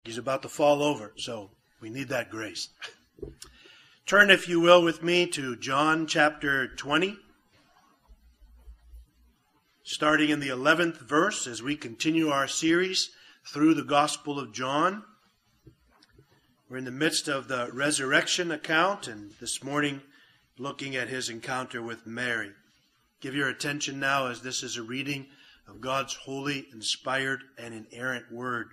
He's about to fall over, so we need that grace. Turn, if you will, with me to John chapter 20, starting in the 11th verse as we continue our series through the Gospel of John. We're in the midst of the resurrection account, and this morning looking at his encounter with Mary. Give your attention now, as this is a reading of God's holy, inspired, and inerrant word.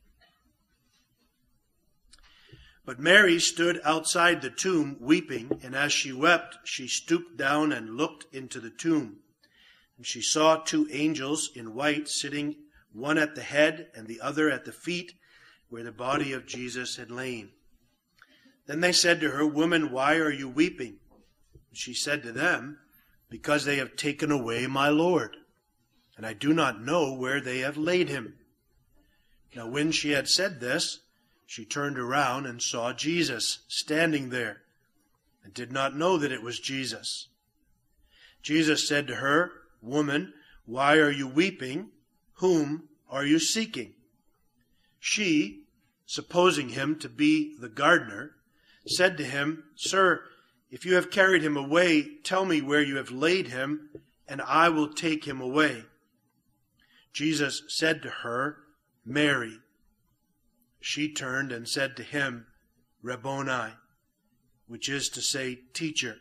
But Mary stood outside the tomb weeping, and as she wept, she stooped down and looked into the tomb. And she saw two angels in white sitting, one at the head and the other at the feet, where the body of Jesus had lain. Then they said to her, "Woman, why are you weeping?" And she said to them, "Because they have taken away my Lord, and I do not know where they have laid him." Now when she had said this, she turned around and saw Jesus standing there, and did not know that it was Jesus. Jesus said to her, "Woman, why are you weeping? Whom are you seeking?" She, supposing him to be the gardener, said to him, "Sir, if you have carried him away, tell me where you have laid him, and I will take him away." Jesus said to her, "Mary." She turned and said to him, "Rabboni," which is to say, Teacher.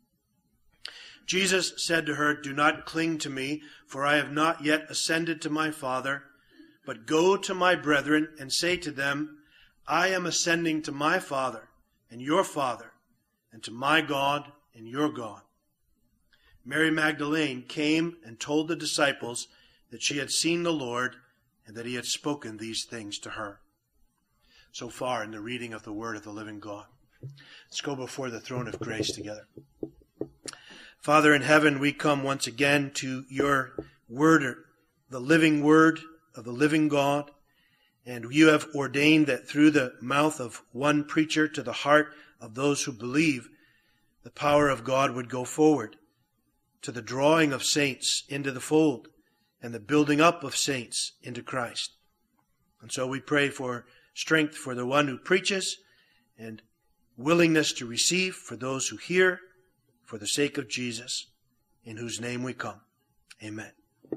Jesus said to her, "Do not cling to me, for I have not yet ascended to my Father, but go to my brethren and say to them, I am ascending to my Father and your Father, and to my God and your God." Mary Magdalene came and told the disciples that she had seen the Lord, and that he had spoken these things to her. So far in the reading of the word of the living God. Let's go before the throne of grace together. Father in heaven, we come once again to your word, the living word of the living God. And you have ordained that through the mouth of one preacher to the heart of those who believe, the power of God would go forward to the drawing of saints into the fold and the building up of saints into Christ. And so we pray for strength for the one who preaches, and willingness to receive for those who hear, for the sake of Jesus, in whose name we come. Amen.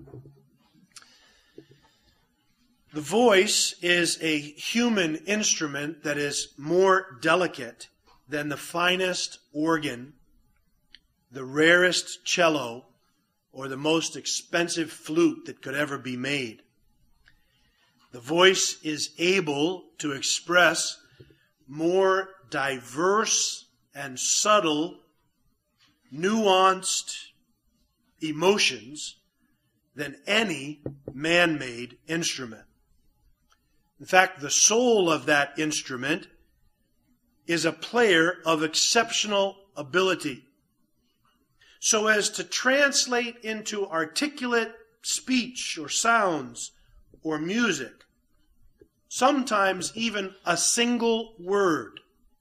The voice is a human instrument that is more delicate than the finest organ, the rarest cello, or the most expensive flute that could ever be made. The voice is able to express more diverse and subtle, nuanced emotions than any man-made instrument. In fact, the soul of that instrument is a player of exceptional ability, so as to translate into articulate speech or sounds or music, sometimes even a single word,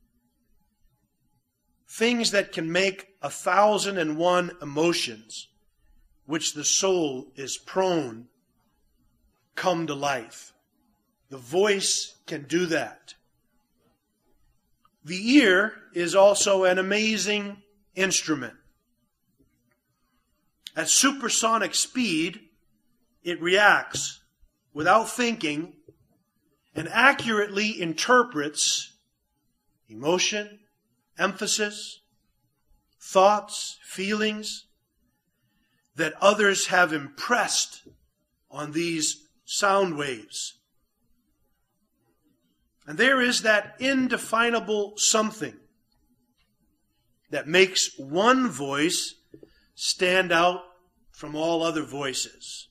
things that can make 1,001 emotions, which the soul is prone, come to life. The voice can do that. The ear is also an amazing instrument. At supersonic speed, it reacts without thinking, and accurately interprets emotion, emphasis, thoughts, feelings that others have impressed on these sound waves. And there is that indefinable something that makes one voice stand out from all other voices.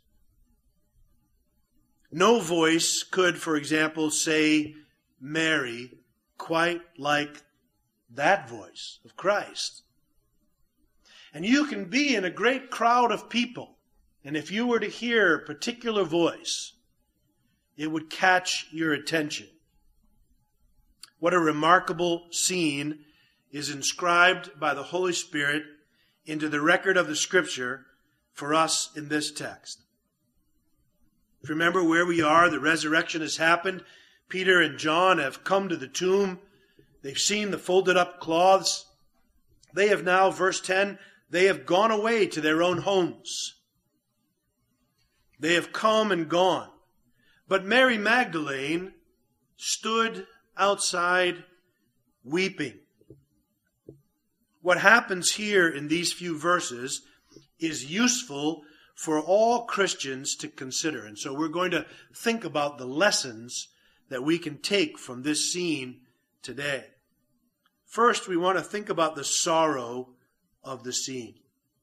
No voice could, for example, say Mary quite like that voice of Christ. And you can be in a great crowd of people, and if you were to hear a particular voice, it would catch your attention. What a remarkable scene is inscribed by the Holy Spirit into the record of the Scripture for us in this text. Remember where we are. The resurrection has happened. Peter and John have come to the tomb. They've seen the folded up cloths. They have now, verse 10, they have gone away to their own homes. They have come and gone. But Mary Magdalene stood outside weeping. What happens here in these few verses is useful for all Christians to consider. And so we're going to think about the lessons that we can take from this scene today. First, we want to think about the sorrow of the scene.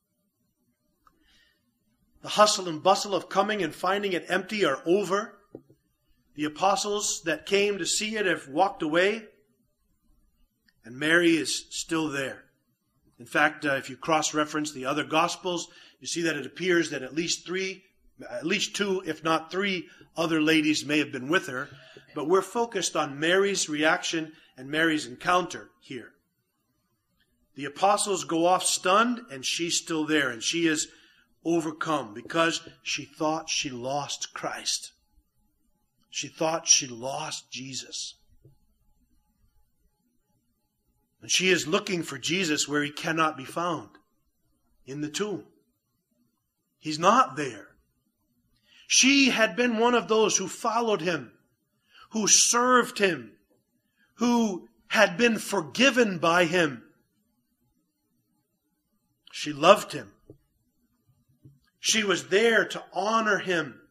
The hustle and bustle of coming and finding it empty are over. The apostles that came to see it have walked away, and Mary is still there. In fact, if you cross-reference the other Gospels, you see that it appears that at least two, if not three, other ladies may have been with her. But we're focused on Mary's reaction and Mary's encounter here. The apostles go off stunned, and she's still there, and she is overcome because she thought she lost Christ. She thought she lost Jesus. And she is looking for Jesus where he cannot be found, in the tomb. He's not there. She had been one of those who followed him, who served him, who had been forgiven by him. She loved him. She was there to honor him.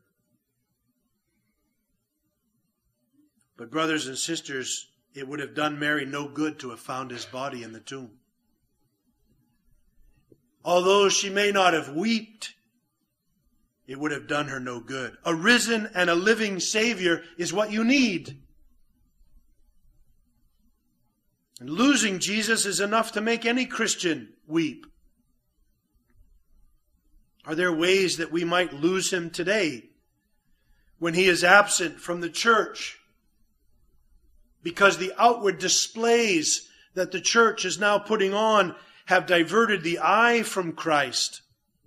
But brothers and sisters, it would have done Mary no good to have found his body in the tomb. Although she may not have wept, it would have done her no good. A risen and a living Savior is what you need. And losing Jesus is enough to make any Christian weep. Are there ways that we might lose him today when he is absent from the church? Because the outward displays that the church is now putting on have diverted the eye from Christ.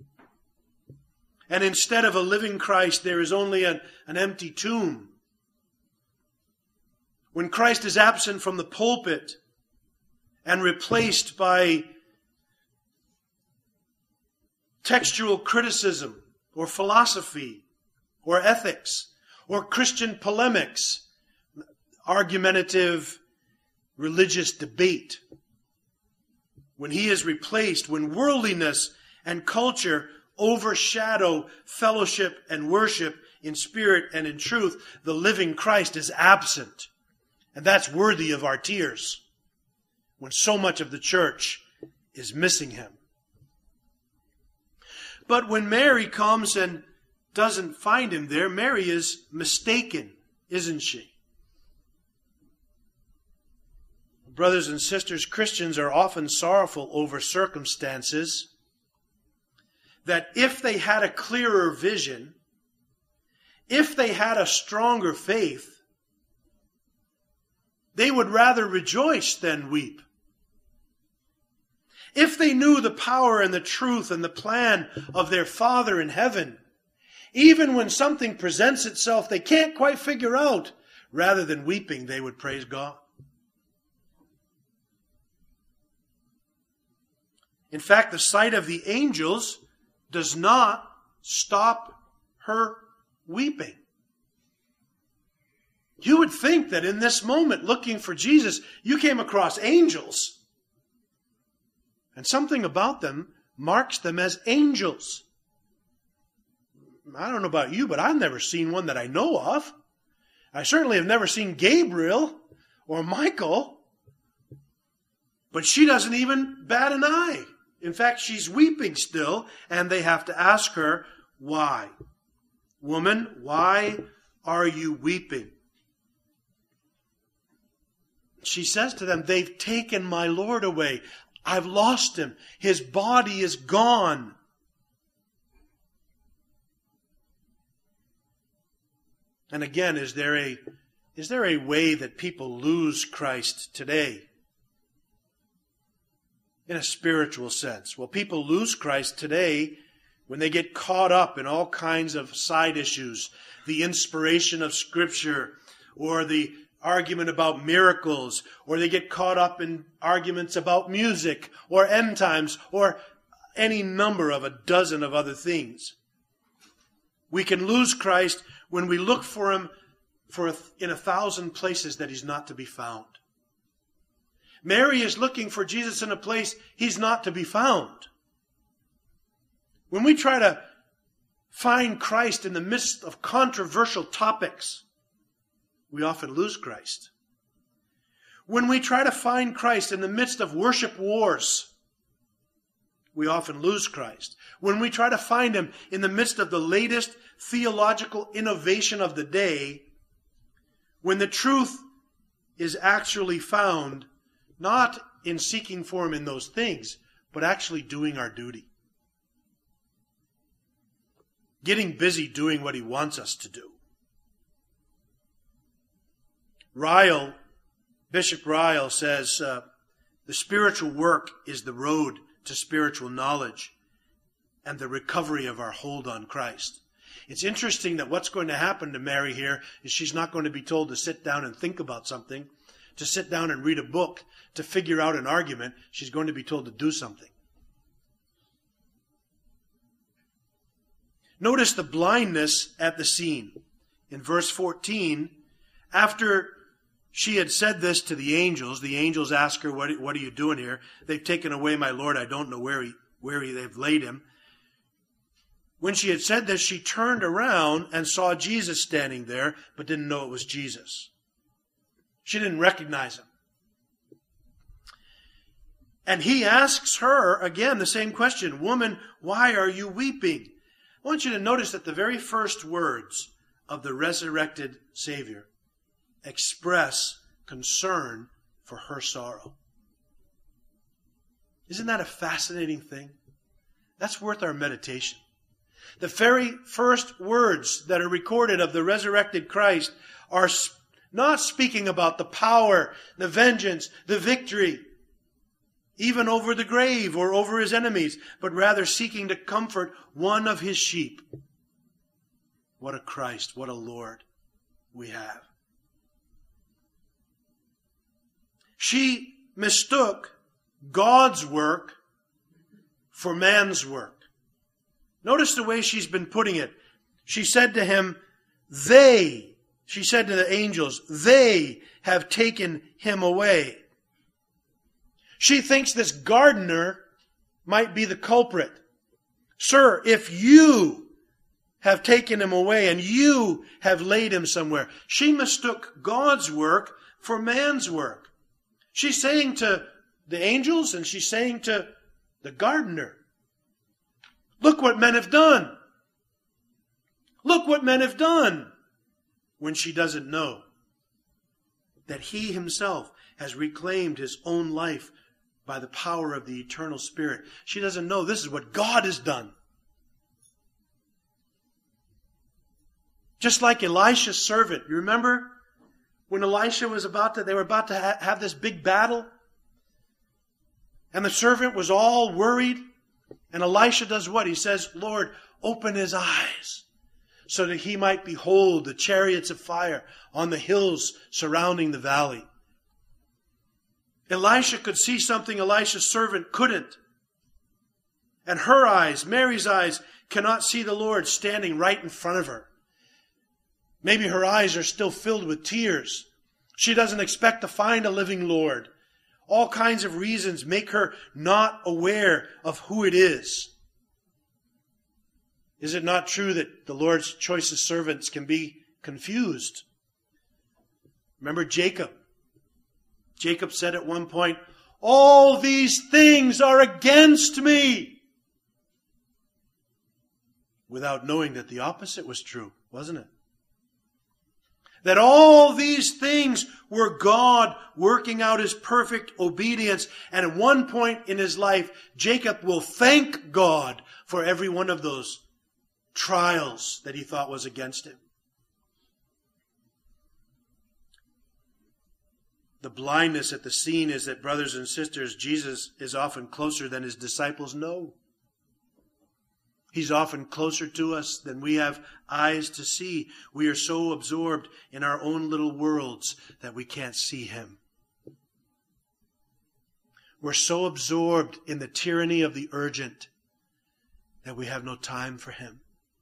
And instead of a living Christ, there is only an empty tomb. When Christ is absent from the pulpit and replaced by textual criticism or philosophy or ethics or Christian polemics, argumentative religious debate, when he is replaced, when worldliness and culture overshadow fellowship and worship in spirit and in truth, the living Christ is absent. And that's worthy of our tears when so much of the church is missing him. But when Mary comes and doesn't find him there, Mary is mistaken, isn't she? Brothers and sisters, Christians are often sorrowful over circumstances that if they had a clearer vision, if they had a stronger faith, they would rather rejoice than weep. If they knew the power and the truth and the plan of their Father in heaven, even when something presents itself they can't quite figure out, rather than weeping, they would praise God. In fact, the sight of the angels does not stop her weeping. You would think that in this moment, looking for Jesus, you came across angels. And something about them marks them as angels. I don't know about you, but I've never seen one that I know of. I certainly have never seen Gabriel or Michael. But she doesn't even bat an eye. In fact, she's weeping still, and they have to ask her, why? Woman, why are you weeping? She says to them, they've taken my Lord away. I've lost him. His body is gone. And again, is there a way that people lose Christ today? In a spiritual sense. Well, people lose Christ today when they get caught up in all kinds of side issues. The inspiration of Scripture, or the argument about miracles, or they get caught up in arguments about music, or end times, or any number of a dozen of other things. We can lose Christ when we look for him in 1,000 places that he's not to be found. Mary is looking for Jesus in a place he's not to be found. When we try to find Christ in the midst of controversial topics, we often lose Christ. When we try to find Christ in the midst of worship wars, we often lose Christ. When we try to find him in the midst of the latest theological innovation of the day, when the truth is actually found not in seeking for him in those things, but actually doing our duty. Getting busy doing what he wants us to do. Bishop Ryle says, the spiritual work is the road to spiritual knowledge and the recovery of our hold on Christ. It's interesting that what's going to happen to Mary here is she's not going to be told to sit down and think about something, to sit down and read a book, to figure out an argument. She's going to be told to do something. Notice the blindness at the scene. In verse 14, after she had said this to the angels ask her, what are you doing here? They've taken away my Lord. I don't know where they've laid him. When she had said this, she turned around and saw Jesus standing there, but didn't know it was Jesus. She didn't recognize him. And he asks her again the same question, "Woman, why are you weeping?" I want you to notice that the very first words of the resurrected Savior express concern for her sorrow. Isn't that a fascinating thing? That's worth our meditation. The very first words that are recorded of the resurrected Christ are not speaking about the power, the vengeance, the victory, even over the grave or over his enemies, but rather seeking to comfort one of his sheep. What a Christ, what a Lord we have. She mistook God's work for man's work. Notice the way she's been putting it. She said to him, she said to the angels, they have taken him away. She thinks this gardener might be the culprit. Sir, if you have taken him away and you have laid him somewhere. She mistook God's work for man's work. She's saying to the angels and she's saying to the gardener, look what men have done. Look what men have done. When she doesn't know that he himself has reclaimed his own life by the power of the eternal Spirit. She doesn't know this is what God has done. Just like Elisha's servant. You remember when Elisha was they were about to have this big battle? And the servant was all worried. And Elisha does what? He says, Lord, open his eyes so that he might behold the chariots of fire on the hills surrounding the valley. Elisha could see something Elisha's servant couldn't. And her eyes, Mary's eyes, cannot see the Lord standing right in front of her. Maybe her eyes are still filled with tears. She doesn't expect to find a living Lord. All kinds of reasons make her not aware of who it is. Is it not true that the Lord's choicest servants can be confused? Remember Jacob. Jacob said at one point, all these things are against me. Without knowing that the opposite was true, wasn't it? That all these things were God working out his perfect obedience. And at one point in his life, Jacob will thank God for every one of those trials that he thought was against him. The blindness at the scene is that, brothers and sisters, Jesus is often closer than his disciples know. He's often closer to us than we have eyes to see. We are so absorbed in our own little worlds that we can't see Him. We're so absorbed in the tyranny of the urgent that we have no time for Him.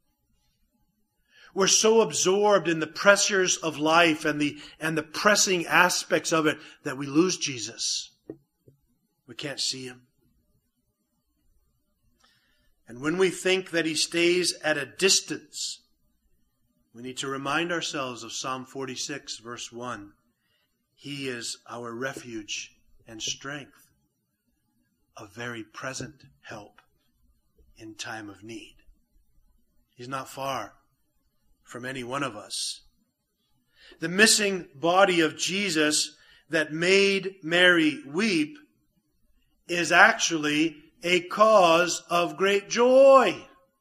We're so absorbed in the pressures of life and the pressing aspects of it that we lose Jesus. We can't see Him. And when we think that He stays at a distance, we need to remind ourselves of Psalm 46, verse 1. He is our refuge and strength, a very present help in time of need. He's not far from any one of us. The missing body of Jesus that made Mary weep is actually a cause of great joy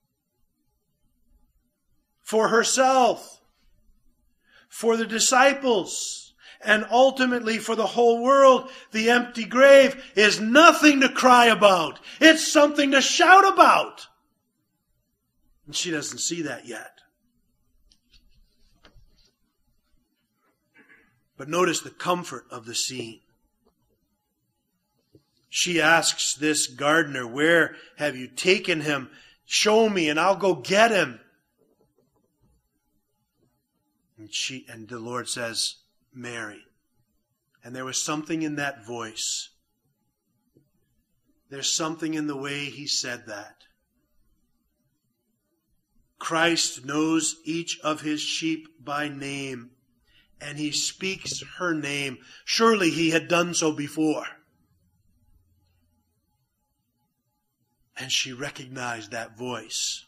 for herself, for the disciples, and ultimately for the whole world. The empty grave is nothing to cry about. It's something to shout about. And she doesn't see that yet. But notice the comfort of the scene. She asks this gardener, "Where have you taken him? Show me and I'll go get him." And the Lord says, "Mary." And there was something in that voice. There's something in the way He said that. Christ knows each of His sheep by name, and He speaks her name. Surely He had done so before. And she recognized that voice.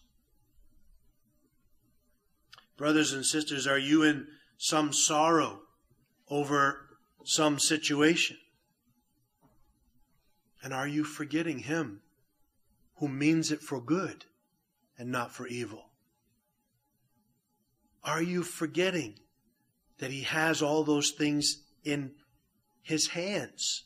Brothers and sisters, are you in some sorrow over some situation? And are you forgetting Him who means it for good and not for evil? Are you forgetting that He has all those things in His hands?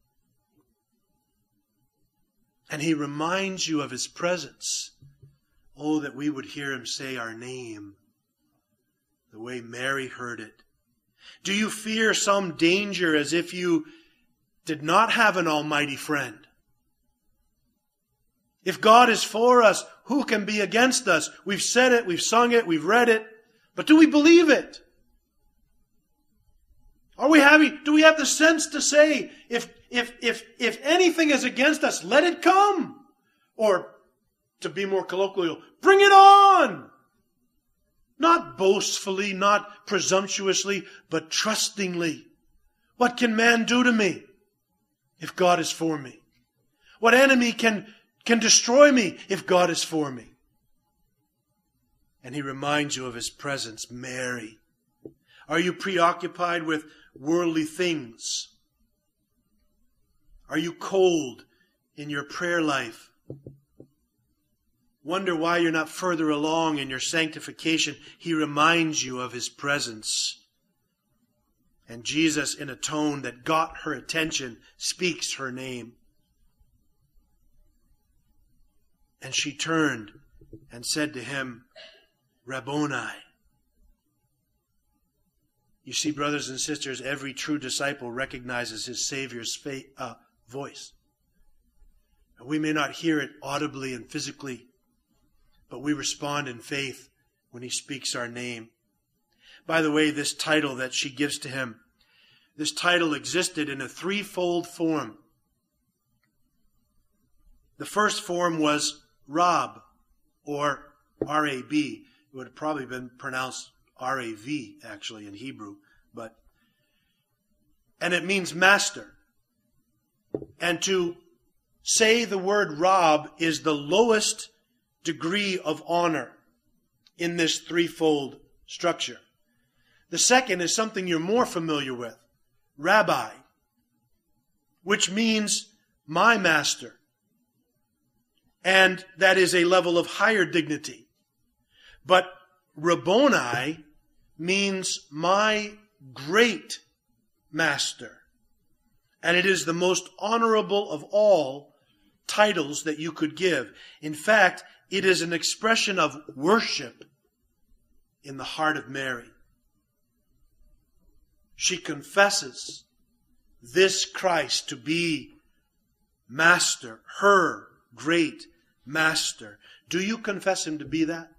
And He reminds you of His presence. Oh, that we would hear Him say our name the way Mary heard it. Do you fear some danger as if you did not have an almighty friend? If God is for us, who can be against us? We've said it, we've sung it, we've read it, but do we believe it? Do we have the sense to say, if anything is against us, let it come? Or, to be more colloquial, bring it on! Not boastfully, not presumptuously, but trustingly. What can man do to me if God is for me? What enemy can destroy me if God is for me? And He reminds you of His presence, Mary. Are you preoccupied with worldly things? Are you cold in your prayer life? Wonder why you're not further along in your sanctification. He reminds you of His presence. And Jesus, in a tone that got her attention, speaks her name. And she turned and said to Him, Rabboni. You see, brothers and sisters, every true disciple recognizes his Savior's voice. We may not hear it audibly and physically, but we respond in faith when He speaks our name. By the way, this title that she gives to Him, this title existed in a threefold form. The first form was Rab, or R-A-B. It would have probably been pronounced R-A-V, actually, in Hebrew. And it means master. And to say the word Rab is the lowest degree of honor in this threefold structure. The second is something you're more familiar with, Rabbi, which means my master. And that is a level of higher dignity. But Rabboni means my great master. And it is the most honorable of all titles that you could give. In fact, it is an expression of worship in the heart of Mary. She confesses this Christ to be Master, her great Master. Do you confess Him to be that?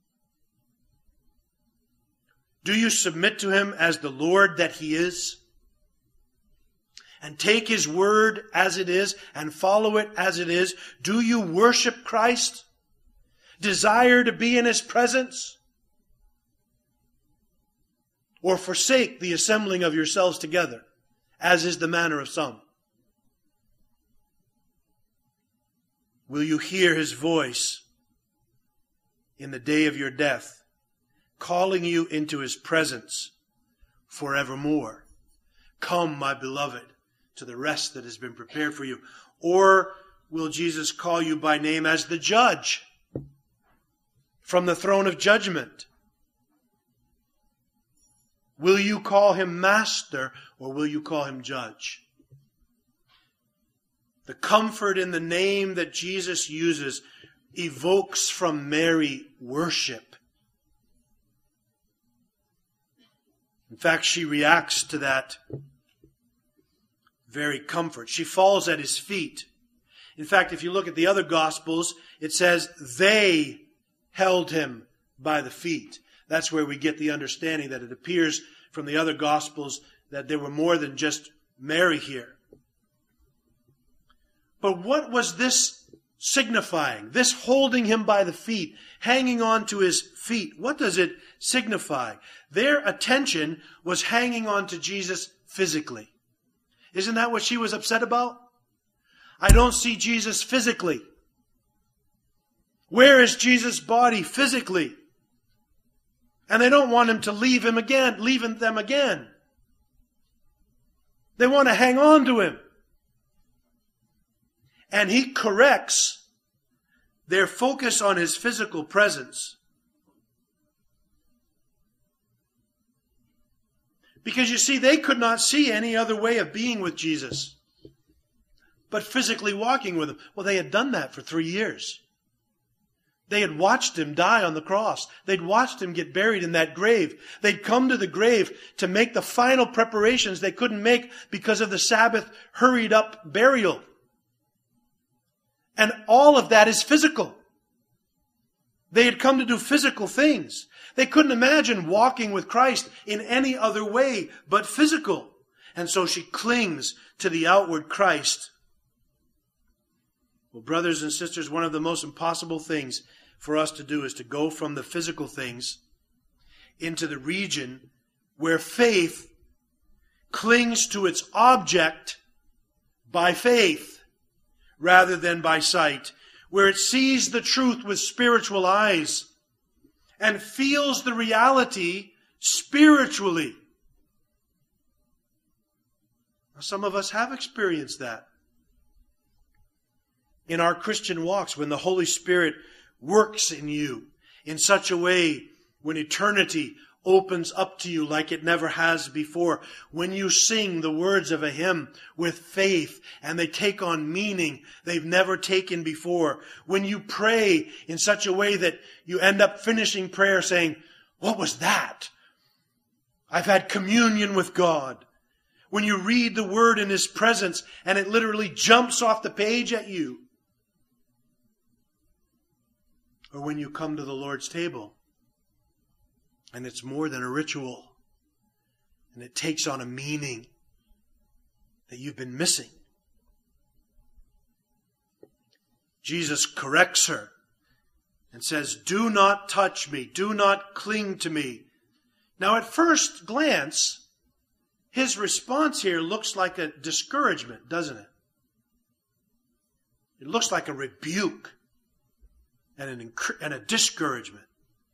Do you submit to Him as the Lord that He is? And take His word as it is and follow it as it is? Do you worship Christ? Desire to be in His presence? Or forsake the assembling of yourselves together, as is the manner of some? Will you hear His voice in the day of your death, calling you into His presence forevermore? Come, my beloved, to the rest that has been prepared for you. Or will Jesus call you by name as the judge from the throne of judgment? Will you call Him Master, or will you call Him Judge? The comfort in the name that Jesus uses evokes from Mary worship. In fact, she reacts to that very comfort. She falls at His feet. In fact, if you look at the other Gospels, it says they held Him by the feet. That's where we get the understanding that it appears from the other Gospels that there were more than just Mary here. But what was this signifying? This holding Him by the feet, hanging on to His feet. What does it signify? Their attention was hanging on to Jesus physically. Isn't that what she was upset about? I don't see Jesus physically. Where is Jesus' body physically? And they don't want Him to leave them again. They want to hang on to Him. And He corrects their focus on His physical presence. Because you see, they could not see any other way of being with Jesus but physically walking with Him. Well, they had done that for 3 years. They had watched Him die on the cross. They'd watched Him get buried in that grave. They'd come to the grave to make the final preparations they couldn't make because of the Sabbath hurried up burial. And all of that is physical. They had come to do physical things. They couldn't imagine walking with Christ in any other way but physical. And so she clings to the outward Christ. Well, brothers and sisters, one of the most impossible things for us to do is to go from the physical things into the region where faith clings to its object by faith rather than by sight, where it sees the truth with spiritual eyes and feels the reality spiritually. Now, some of us have experienced that in our Christian walks, when the Holy Spirit works in you in such a way when eternity opens up to you like it never has before. When you sing the words of a hymn with faith and they take on meaning they've never taken before. When you pray in such a way that you end up finishing prayer saying, "What was that? I've had communion with God." When you read the Word in His presence and it literally jumps off the page at you. Or when you come to the Lord's table and it's more than a ritual and it takes on a meaning that you've been missing. Jesus corrects her and says, "Do not touch me. Do not cling to me." Now at first glance, His response here looks like a discouragement, doesn't it? It looks like a rebuke and a discouragement.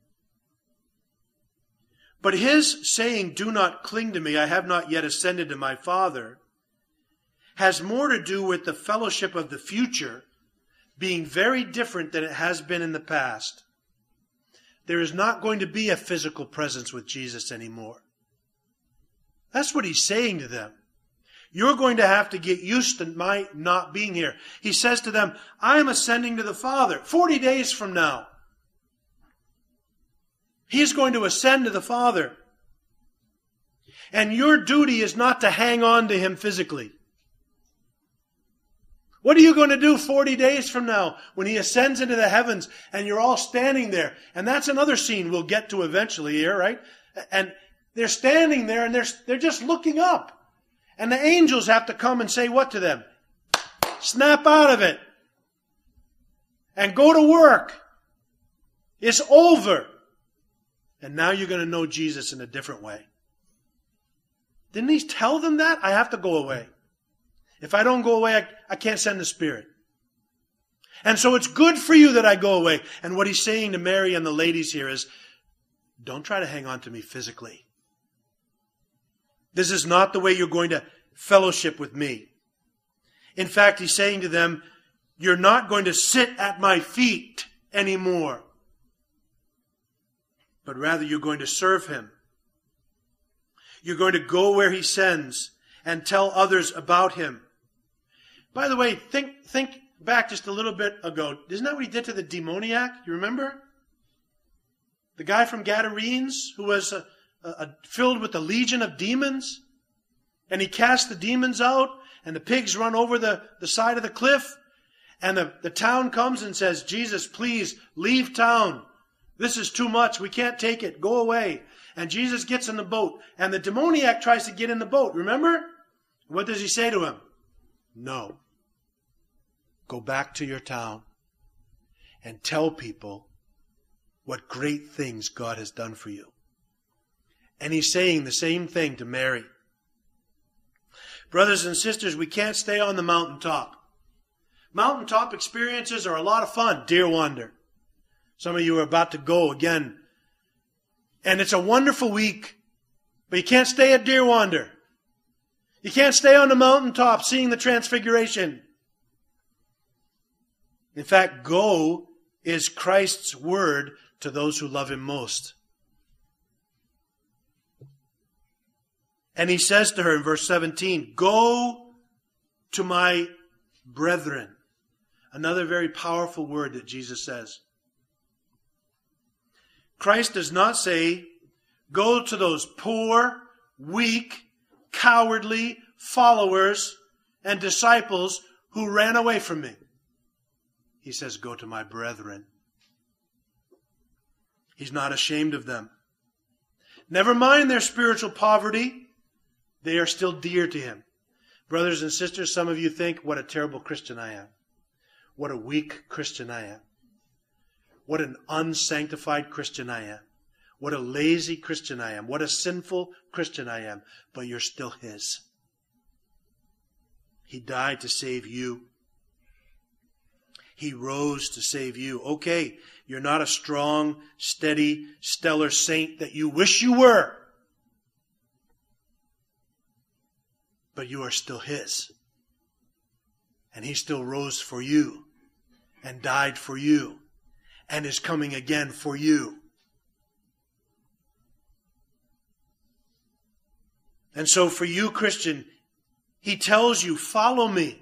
But His saying, "Do not cling to me, I have not yet ascended to my Father," has more to do with the fellowship of the future being very different than it has been in the past. There is not going to be a physical presence with Jesus anymore. That's what He's saying to them. You're going to have to get used to my not being here. He says to them, I am ascending to the Father. 40 days from now, He's going to ascend to the Father. And your duty is not to hang on to Him physically. What are you going to do 40 days from now when He ascends into the heavens and you're all standing there? And that's another scene we'll get to eventually here, right? And they're standing there and they're just looking up. And the angels have to come and say what to them? Snap out of it. And go to work. It's over. And now you're going to know Jesus in a different way. Didn't He tell them that? I have to go away. If I don't go away, I can't send the Spirit. And so it's good for you that I go away. And what He's saying to Mary and the ladies here is, don't try to hang on to me physically. This is not the way you're going to fellowship with me. In fact, He's saying to them, you're not going to sit at my feet anymore. But rather you're going to serve Him. You're going to go where He sends and tell others about Him. By the way, think back just a little bit ago. Isn't that what He did to the demoniac? You remember? The guy from Gadarenes who was filled with a legion of demons. And He cast the demons out and the pigs run over the side of the cliff. And the town comes and says, Jesus, please leave town. This is too much. We can't take it. Go away. And Jesus gets in the boat. And the demoniac tries to get in the boat. Remember? What does He say to him? No. Go back to your town and tell people what great things God has done for you. And He's saying the same thing to Mary. Brothers and sisters, we can't stay on the mountaintop. Mountaintop experiences are a lot of fun. Deer Wander. Some of you are about to go again. And it's a wonderful week. But you can't stay at Deer Wander. You can't stay on the mountaintop seeing the transfiguration. In fact, go is Christ's word to those who love Him most. And He says to her in verse 17, go to my brethren. Another very powerful word that Jesus says. Christ does not say, go to those poor, weak, cowardly followers and disciples who ran away from me. He says, go to my brethren. He's not ashamed of them. Never mind their spiritual poverty. They are still dear to Him. Brothers and sisters, some of you think, what a terrible Christian I am. What a weak Christian I am. What an unsanctified Christian I am. What a lazy Christian I am. What a sinful Christian I am. But you're still His. He died to save you. He rose to save you. Okay, you're not a strong, steady, stellar saint that you wish you were. But you are still His. And He still rose for you and died for you and is coming again for you. And so for you, Christian, He tells you, follow me.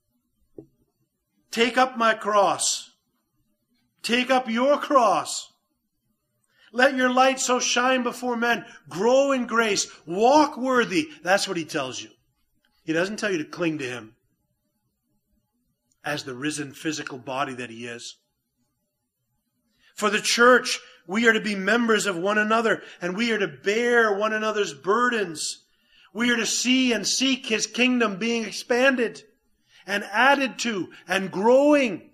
Take up my cross. Take up your cross. Let your light so shine before men. Grow in grace. Walk worthy. That's what He tells you. He doesn't tell you to cling to Him as the risen physical body that He is. For the church, we are to be members of one another, and we are to bear one another's burdens. We are to see and seek His kingdom being expanded and added to and growing.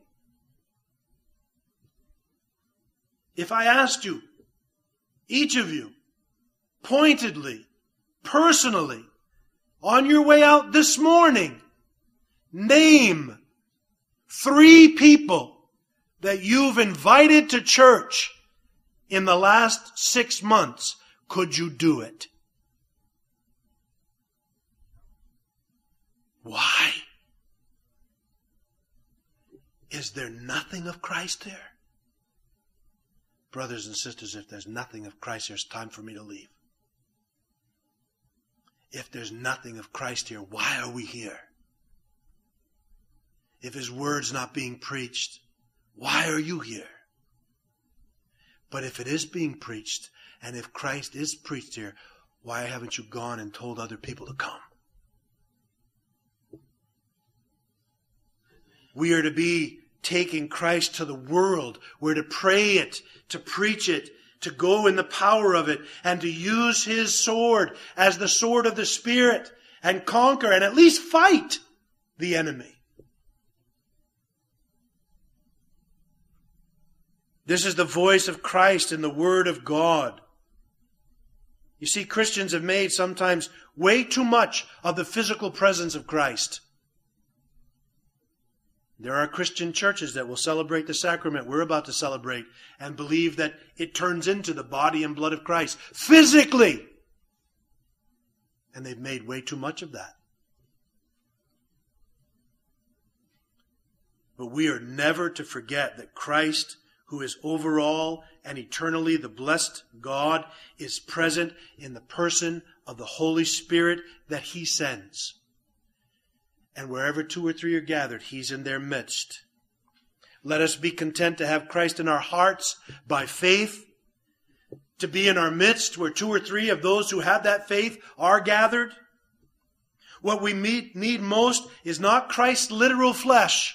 If I asked you, each of you, pointedly, personally, on your way out this morning, name 3 people that you've invited to church in the last 6 months, could you do it? Why? Is there nothing of Christ there? Brothers and sisters, if there's nothing of Christ, there's time for me to leave. If there's nothing of Christ here, why are we here? If His word's not being preached, why are you here? But if it is being preached, and if Christ is preached here, why haven't you gone and told other people to come? We are to be taking Christ to the world. We're to pray it, to preach it, to go in the power of it, and to use His sword as the sword of the Spirit and conquer and at least fight the enemy. This is the voice of Christ in the Word of God. You see, Christians have made sometimes way too much of the physical presence of Christ. There are Christian churches that will celebrate the sacrament we're about to celebrate and believe that it turns into the body and blood of Christ physically. And they've made way too much of that. But we are never to forget that Christ, who is over all and eternally the blessed God, is present in the person of the Holy Spirit that He sends. And wherever 2 or 3 are gathered, He's in their midst. Let us be content to have Christ in our hearts by faith, to be in our midst where 2 or 3 of those who have that faith are gathered. What we need most is not Christ's literal flesh.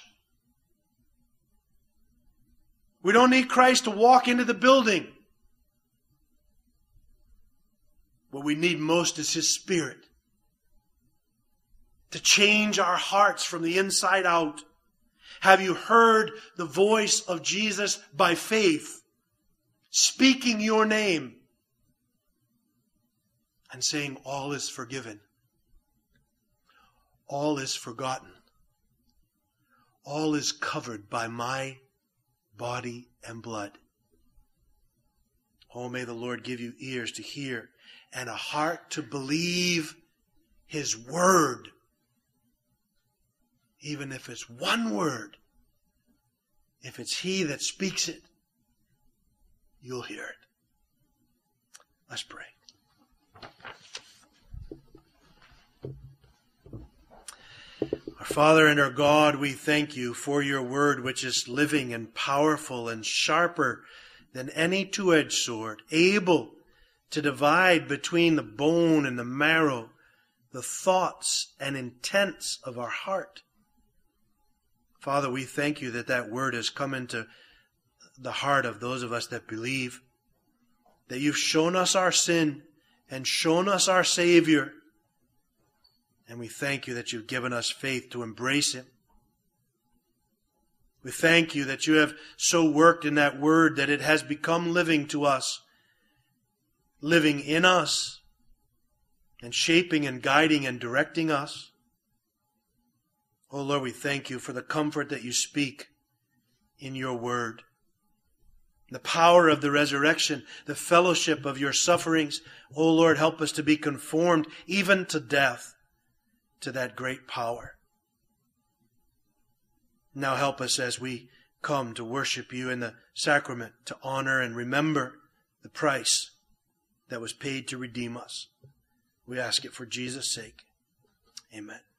We don't need Christ to walk into the building. What we need most is His Spirit to change our hearts from the inside out. Have you heard the voice of Jesus by faith, speaking your name and saying, all is forgiven, all is forgotten, all is covered by my body and blood. Oh, may the Lord give you ears to hear and a heart to believe His word. Even if it's one word, if it's He that speaks it, you'll hear it. Let's pray. Our Father and our God, we thank You for Your word, which is living and powerful and sharper than any two-edged sword, able to divide between the bone and the marrow, the thoughts and intents of our heart. Father, we thank You that that word has come into the heart of those of us that believe, that You've shown us our sin and shown us our Savior. And we thank You that You've given us faith to embrace Him. We thank You that You have so worked in that word that it has become living to us, living in us, and shaping and guiding and directing us. Oh Lord, we thank You for the comfort that You speak in Your word. The power of the resurrection, the fellowship of Your sufferings. Oh Lord, help us to be conformed even to death to that great power. Now help us as we come to worship You in the sacrament, to honor and remember the price that was paid to redeem us. We ask it for Jesus' sake. Amen.